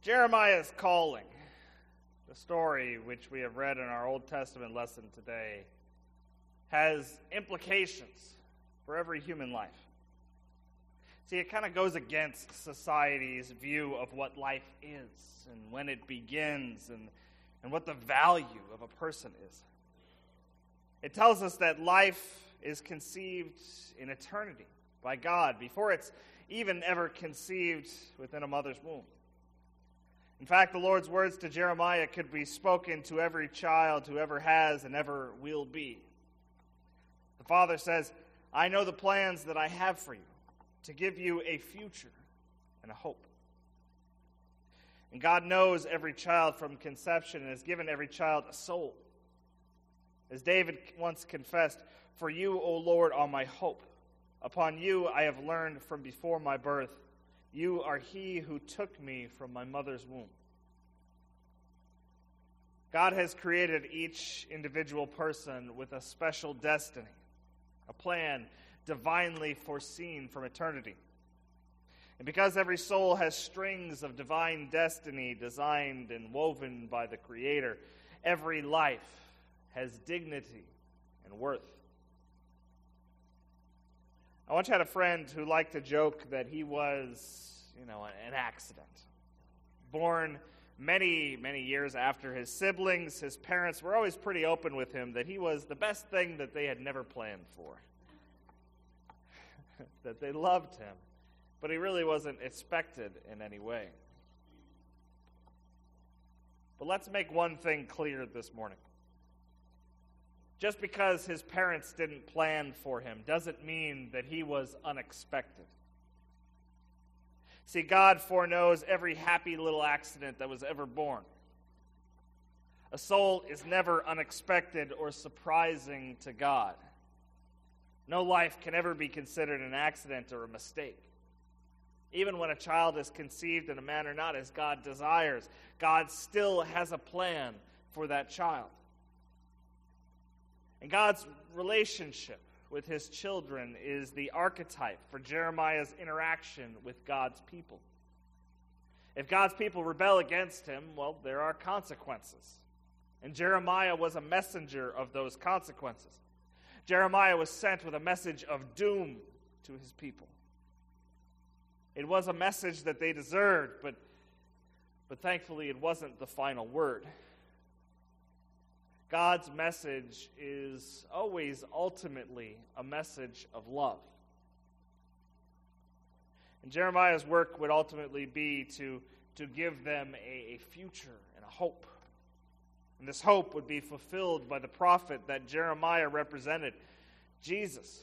Jeremiah's calling, the story which we have read in our Old Testament lesson today, has implications for every human life. See, it kind of goes against society's view of what life is and when it begins and what the value of a person is. It tells us that life is conceived in eternity by God before it's even ever conceived within a mother's womb. In fact, the Lord's words to Jeremiah could be spoken to every child who ever has and ever will be. The Father says, "I know the plans that I have for you, to give you a future and a hope." And God knows every child from conception and has given every child a soul. As David once confessed, "For you, O Lord, are my hope. Upon you I have learned from before my birth. You are he who took me from my mother's womb." God has created each individual person with a special destiny, a plan divinely foreseen from eternity. And because every soul has strings of divine destiny designed and woven by the Creator, every life has dignity and worth. I once had a friend who liked to joke that he was, an accident. Born many, many years after his siblings, his parents were always pretty open with him that he was the best thing that they had never planned for. That they loved him, but he really wasn't expected in any way. But let's make one thing clear this morning. Just because his parents didn't plan for him doesn't mean that he was unexpected. See, God foreknows every happy little accident that was ever born. A soul is never unexpected or surprising to God. No life can ever be considered an accident or a mistake. Even when a child is conceived in a manner not as God desires, God still has a plan for that child. And God's relationship with his children is the archetype for Jeremiah's interaction with God's people. If God's people rebel against him, well, there are consequences. And Jeremiah was a messenger of those consequences. Jeremiah was sent with a message of doom to his people. It was a message that they deserved, but thankfully it wasn't the final word. God's message is always ultimately a message of love. And Jeremiah's work would ultimately be to give them a future and a hope. And this hope would be fulfilled by the prophet that Jeremiah represented, Jesus.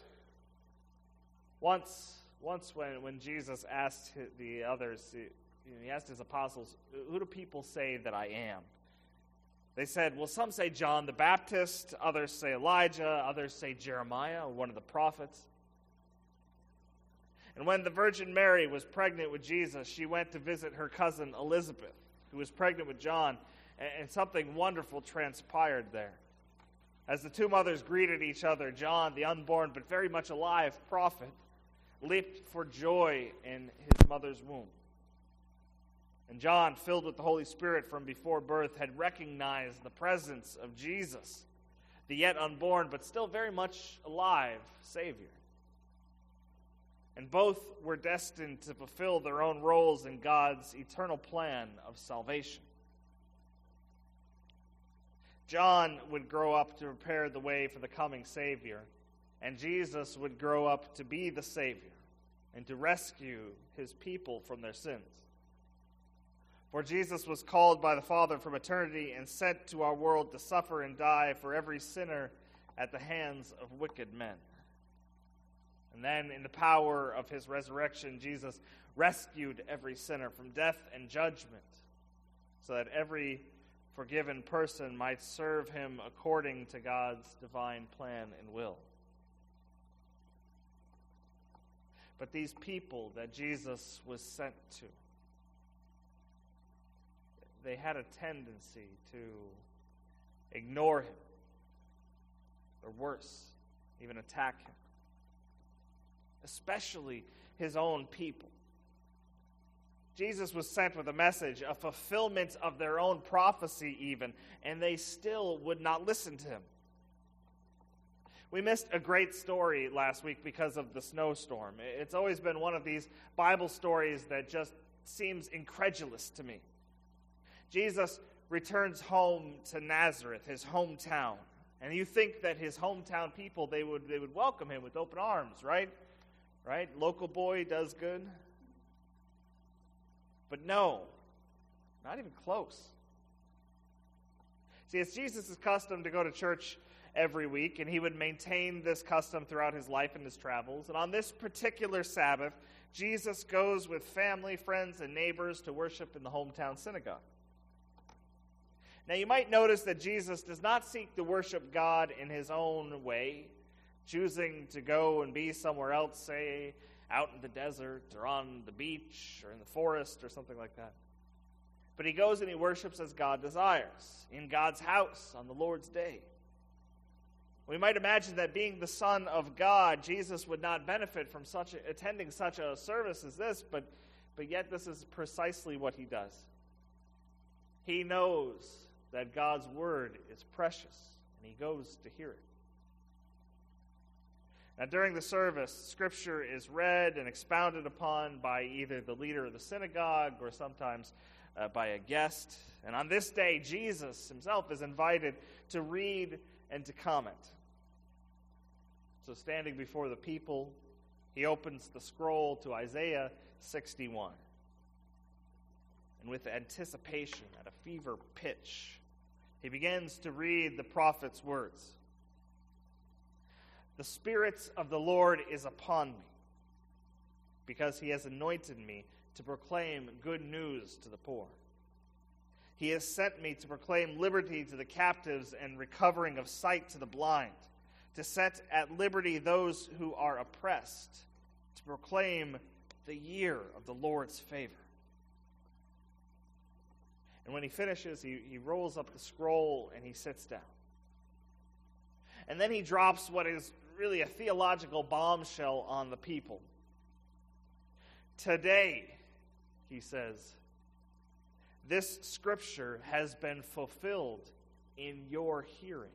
Once when Jesus asked the others, he asked his apostles, "Who do people say that I am?" They said, well, some say John the Baptist, others say Elijah, others say Jeremiah, one of the prophets. And when the Virgin Mary was pregnant with Jesus, she went to visit her cousin Elizabeth, who was pregnant with John, and something wonderful transpired there. As the two mothers greeted each other, John, the unborn but very much alive prophet, leaped for joy in his mother's womb. And John, filled with the Holy Spirit from before birth, had recognized the presence of Jesus, the yet unborn but still very much alive Savior. And both were destined to fulfill their own roles in God's eternal plan of salvation. John would grow up to prepare the way for the coming Savior, and Jesus would grow up to be the Savior and to rescue his people from their sins. For Jesus was called by the Father from eternity and sent to our world to suffer and die for every sinner at the hands of wicked men. And then, in the power of his resurrection, Jesus rescued every sinner from death and judgment, so that every forgiven person might serve him according to God's divine plan and will. But these people that Jesus was sent to, they had a tendency to ignore him, or worse, even attack him, especially his own people. Jesus was sent with a message, a fulfillment of their own prophecy even, and they still would not listen to him. We missed a great story last week because of the snowstorm. It's always been one of these Bible stories that just seems incredulous to me. Jesus returns home to Nazareth, his hometown. And you think that his hometown people, they would welcome him with open arms, right? Right? Local boy does good. But no, not even close. See, it's Jesus' custom to go to church every week, and he would maintain this custom throughout his life and his travels. And on this particular Sabbath, Jesus goes with family, friends, and neighbors to worship in the hometown synagogue. Now, you might notice that Jesus does not seek to worship God in his own way, choosing to go and be somewhere else, say, out in the desert or on the beach or in the forest or something like that. But he goes and he worships as God desires, in God's house on the Lord's day. We might imagine that being the Son of God, Jesus would not benefit from attending such a service as this, but yet this is precisely what he does. He knows that God's word is precious, and he goes to hear it. Now, during the service, Scripture is read and expounded upon by either the leader of the synagogue or sometimes by a guest. And on this day, Jesus himself is invited to read and to comment. So standing before the people, he opens the scroll to Isaiah 61. And with anticipation at a fever pitch, he begins to read the prophet's words. The Spirit of the Lord is upon me, because he has anointed me to proclaim good news to the poor. He has sent me to proclaim liberty to the captives and recovering of sight to the blind, to set at liberty those who are oppressed, to proclaim the year of the Lord's favor. And when he finishes, he rolls up the scroll and he sits down. And then he drops what is really a theological bombshell on the people. Today, he says, this scripture has been fulfilled in your hearing.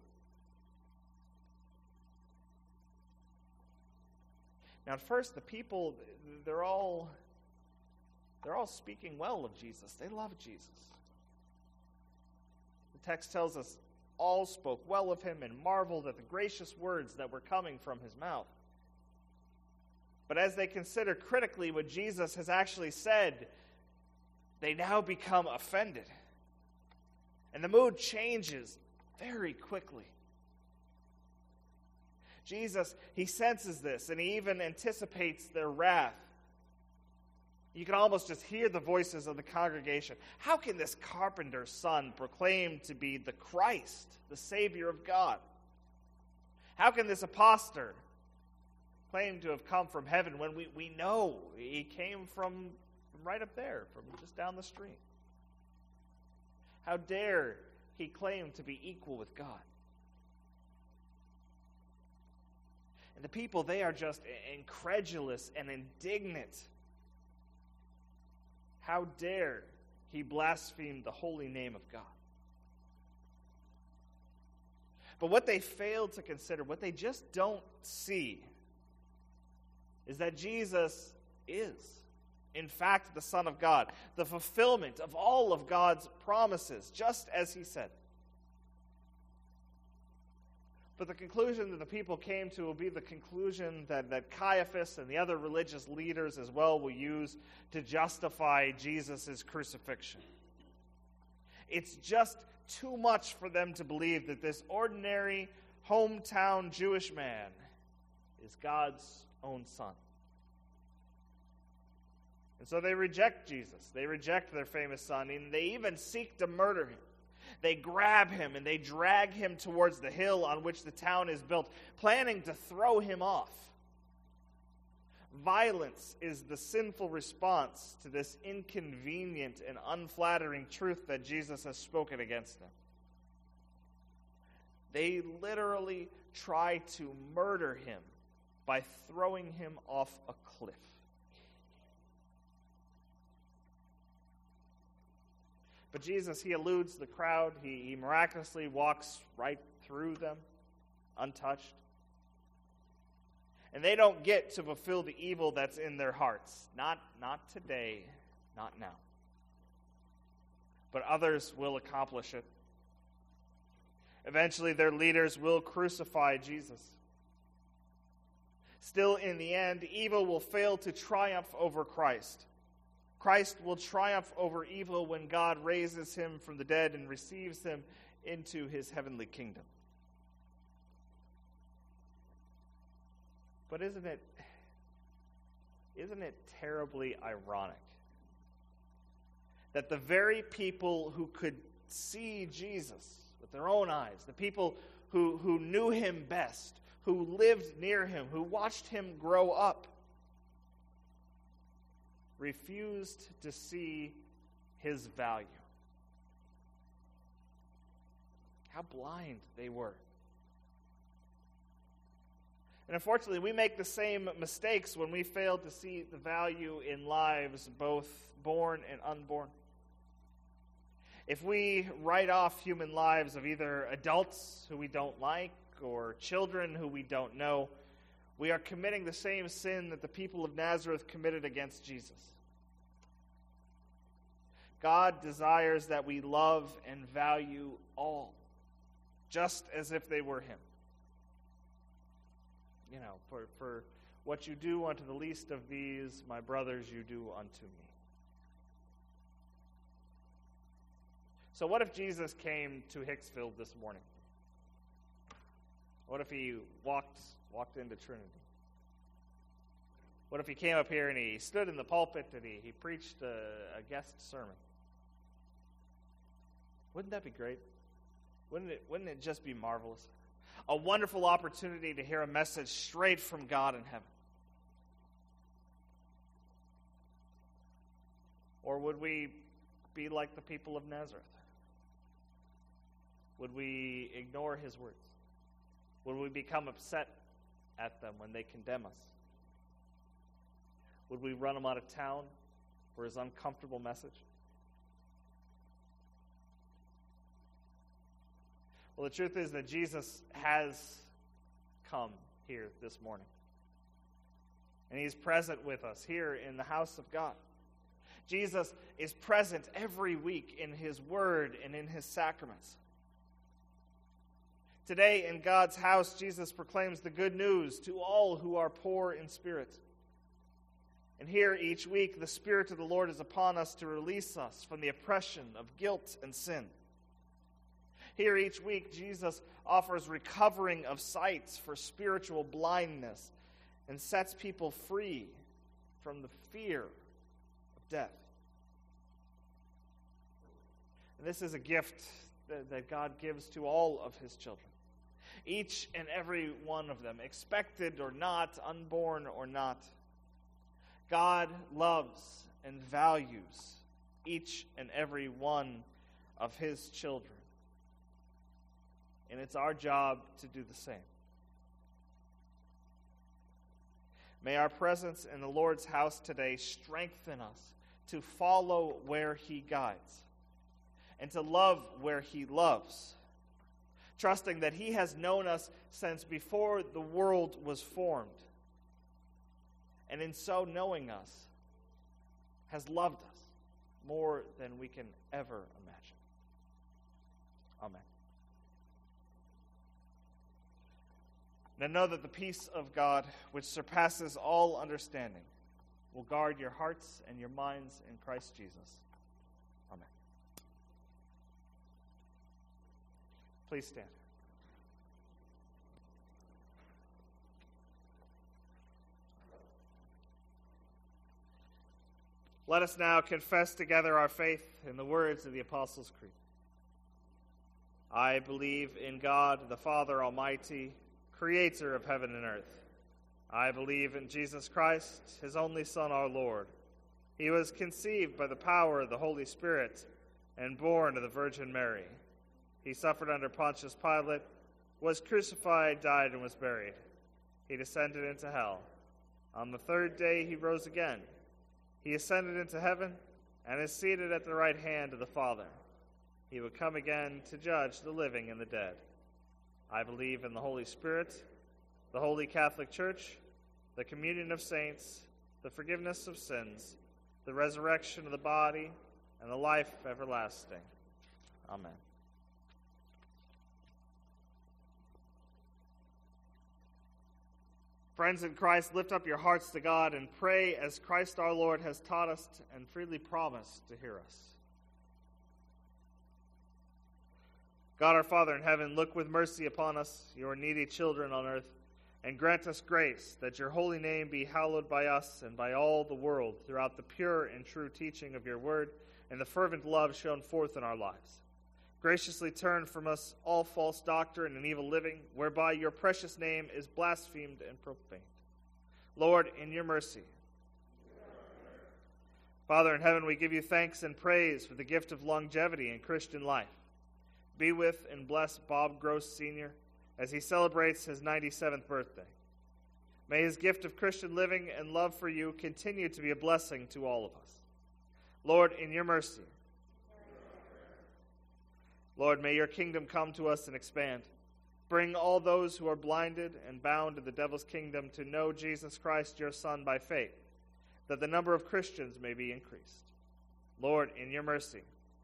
Now, at first, the people, they're all speaking well of Jesus. They love Jesus. The text tells us all spoke well of him and marveled at the gracious words that were coming from his mouth. But as they consider critically what Jesus has actually said, they now become offended. And the mood changes very quickly. Jesus, he senses this, and he even anticipates their wrath. You can almost just hear the voices of the congregation. How can this carpenter's son proclaim to be the Christ, the Savior of God? How can this apostate claim to have come from heaven when we know he came from right up there, from just down the street? How dare he claim to be equal with God? And the people, they are just incredulous and indignant. How dare he blaspheme the holy name of God? But what they fail to consider, what they just don't see, is that Jesus is, in fact, the Son of God, the fulfillment of all of God's promises, just as he said. But the conclusion that the people came to will be the conclusion that Caiaphas and the other religious leaders as well will use to justify Jesus' crucifixion. It's just too much for them to believe that this ordinary hometown Jewish man is God's own son. And so they reject Jesus. They reject their famous son, and they even seek to murder him. They grab him and they drag him towards the hill on which the town is built, planning to throw him off. Violence is the sinful response to this inconvenient and unflattering truth that Jesus has spoken against them. They literally try to murder him by throwing him off a cliff. But Jesus, he eludes the crowd. He miraculously walks right through them, untouched. And they don't get to fulfill the evil that's in their hearts. Not today, not now. But others will accomplish it. Eventually, their leaders will crucify Jesus. Still, in the end, evil will fail to triumph over Christ. Christ will triumph over evil when God raises him from the dead and receives him into his heavenly kingdom. But isn't it terribly ironic that the very people who could see Jesus with their own eyes, the people who knew him best, who lived near him, who watched him grow up, refused to see his value? How blind they were. And unfortunately, we make the same mistakes when we fail to see the value in lives, both born and unborn. If we write off human lives of either adults who we don't like or children who we don't know, we are committing the same sin that the people of Nazareth committed against Jesus. God desires that we love and value all, just as if they were him. You know, for what you do unto the least of these, my brothers, you do unto me. So what if Jesus came to Hicksville this morning? What if he walked into Trinity? What if he came up here and he stood in the pulpit and he preached a guest sermon? Wouldn't that be great? Wouldn't it just be marvelous? A wonderful opportunity to hear a message straight from God in heaven. Or would we be like the people of Nazareth? Would we ignore his words? Would we become upset at them when they condemn us? Would we run him out of town for his uncomfortable message? Well, the truth is that Jesus has come here this morning. And he's present with us here in the house of God. Jesus is present every week in his word and in his sacraments. Today in God's house, Jesus proclaims the good news to all who are poor in spirit. And here each week, the Spirit of the Lord is upon us to release us from the oppression of guilt and sin. Here each week, Jesus offers recovering of sight for spiritual blindness and sets people free from the fear of death. And this is a gift that God gives to all of his children. Each and every one of them, expected or not, unborn or not. God loves and values each and every one of his children. And it's our job to do the same. May our presence in the Lord's house today strengthen us to follow where he guides and to love where he loves, trusting that he has known us since before the world was formed, and in so knowing us, has loved us more than we can ever imagine. Amen. Now know that the peace of God, which surpasses all understanding, will guard your hearts and your minds in Christ Jesus. Amen. Please stand. Let us now confess together our faith in the words of the Apostles' Creed. I believe in God, the Father Almighty, creator of heaven and earth. I believe in Jesus Christ, his only Son, our Lord. He was conceived by the power of the Holy Spirit and born of the Virgin Mary. He suffered under Pontius Pilate, was crucified, died, and was buried. He descended into hell. On the third day he rose again. He ascended into heaven and is seated at the right hand of the Father. He will come again to judge the living and the dead. I believe in the Holy Spirit, the Holy Catholic Church, the communion of saints, the forgiveness of sins, the resurrection of the body, and the life everlasting. Amen. Friends in Christ, lift up your hearts to God and pray as Christ our Lord has taught us and freely promised to hear us. God our Father in heaven, look with mercy upon us, your needy children on earth, and grant us grace that your holy name be hallowed by us and by all the world throughout the pure and true teaching of your word and the fervent love shown forth in our lives. Graciously turn from us all false doctrine and evil living, whereby your precious name is blasphemed and profaned. Lord, in your mercy. Father in heaven, we give you thanks and praise for the gift of longevity in Christian life. Be with and bless Bob Gross Sr. as he celebrates his 97th birthday. May his gift of Christian living and love for you continue to be a blessing to all of us. Lord, in your mercy. Lord, may your kingdom come to us and expand. Bring all those who are blinded and bound in the devil's kingdom to know Jesus Christ, your Son, by faith, that the number of Christians may be increased. Lord, in your mercy.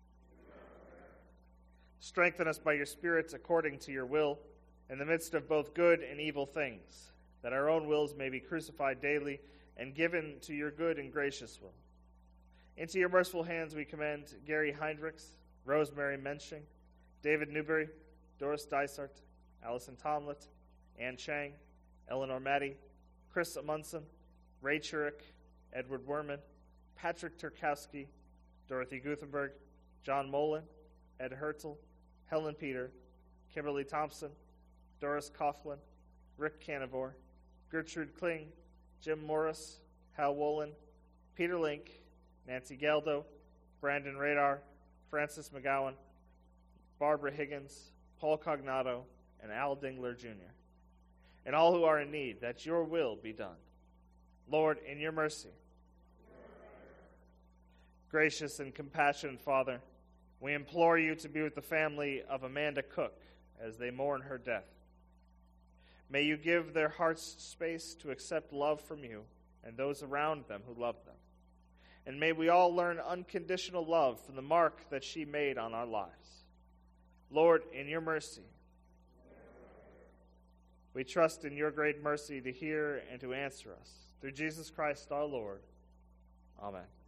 Strengthen us by your Spirit according to your will, in the midst of both good and evil things, that our own wills may be crucified daily and given to your good and gracious will. Into your merciful hands we commend Gary Heinrichs, Rosemary Mensching, David Newberry, Doris Dysart, Allison Tomlett, Ann Chang, Eleanor Maddy, Chris Amundsen, Ray Churich, Edward Werman, Patrick Turkowski, Dorothy Guthenberg, John Mullen, Ed Hertel, Helen Peter, Kimberly Thompson, Doris Coughlin, Rick Canivore, Gertrude Kling, Jim Morris, Hal Wolin, Peter Link, Nancy Galdo, Brandon Radar, Francis McGowan, Barbara Higgins, Paul Cognato, and Al Dingler Jr., and all who are in need, that your will be done. Lord, in your mercy. Gracious and compassionate Father, we implore you to be with the family of Amanda Cook as they mourn her death. May you give their hearts space to accept love from you and those around them who love them. And may we all learn unconditional love from the mark that she made on our lives. Lord, in your mercy. We trust in your great mercy to hear and to answer us. Through Jesus Christ our Lord. Amen.